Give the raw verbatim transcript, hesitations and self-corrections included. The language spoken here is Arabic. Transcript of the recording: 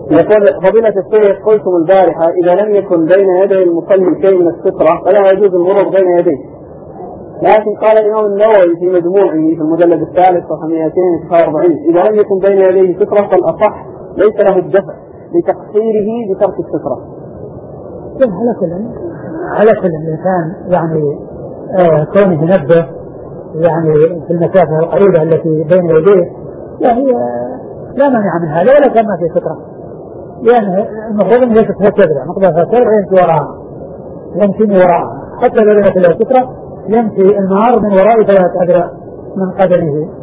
يقول فضيلة الشيخ قلتم البارحة إذا لم يكن بين يدي المصلي شيء من السترة فلا يجوز المرور بين يديه، لكن قال الإمام النووي في مجموعه في المجلد الثالث صفحة مئتين وتسعة وأربعين إذا لم يكن بين يديه سترة فالأصح ليس له الدفع لتقصيره بترك السترة. على كل على كل الإنسان يعني آه كونه ينبه يعني في المسافة القريبة التي بين يديه يعني آه لا مانع من هذا ولا كان ما في سترة، لأن المفروض أن يمشي هكذا مقدار هكذا يمشي وراءها يمشي من وراءها حتى لو لم يكن له سترة يمشي النهار من وراء ثلاث أذرع من قدمه